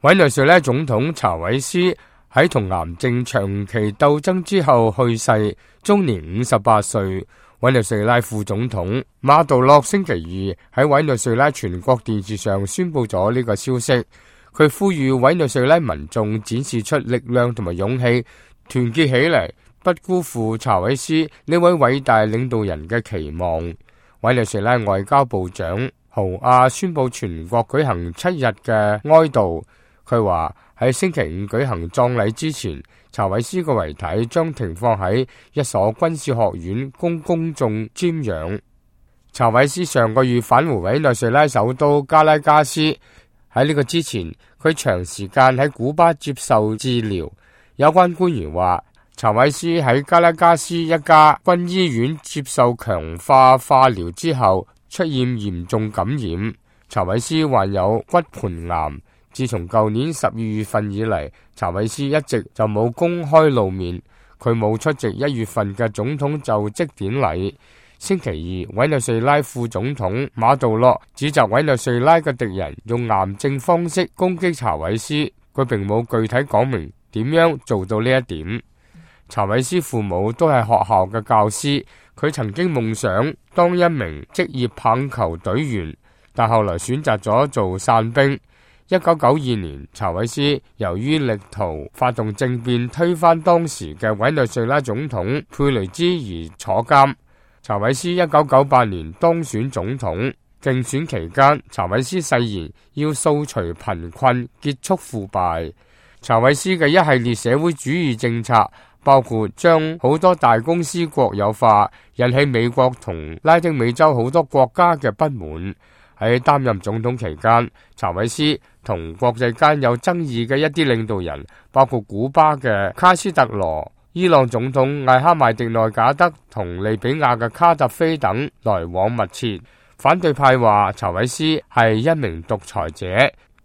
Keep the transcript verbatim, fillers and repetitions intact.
委內瑞拉總統查韋斯喺同癌症長期鬥爭之後去世，終年五十八歲。委內瑞拉副總統馬杜洛星期二喺委內瑞拉全國電視上宣布咗呢個消息。佢呼籲委內瑞拉民眾展示出力量同埋勇氣，團結起嚟，不辜負查韋斯呢位偉大領導人嘅期望。委內瑞拉外交部長豪亞宣布全國舉行七日嘅哀悼。佢話喺星期五舉行葬禮之前，查韋斯嘅遺體將停放喺一所軍事學院供公眾瞻仰。查韋斯上個月返回委內瑞拉首都加拉加斯，喺呢個之前，佢長時間喺古巴接受治療。有關官員話，查韋斯喺加拉加斯一家軍醫院接受強化化療之後出現嚴重感染。查韋斯患有骨盆癌。自從舊年十二月份以嚟，查韋斯一直就冇公開露面，佢冇出席一月份嘅總統就職典禮。星期二，委內瑞拉副總統馬杜洛指責委內瑞拉嘅敵人用癌症方式攻擊查韋斯，佢並冇具體講明點樣做到呢一點。查韋斯父母都係學校嘅教師，佢曾經夢想當一名職業棒球隊員，但後來選擇咗做傘兵。一九九二年，查韋斯由於力圖發動政變推翻當時嘅委內瑞拉總統佩雷茲而坐監。查韋斯一九九八年當選總統，競選期間，查韋斯誓言要掃除貧困，結束腐敗。查韋斯嘅一系列社會主義政策，包括將好多大公司國有化，引起美國同拉丁美洲好多國家嘅不滿。喺擔任總統期間，查韋斯同國際間有爭議嘅一啲領導人，包括古巴嘅卡斯特羅、伊朗總統艾哈邁迪內賈德同利比亞嘅卡特菲等來往密切。反對派話查韋斯係一名獨裁者，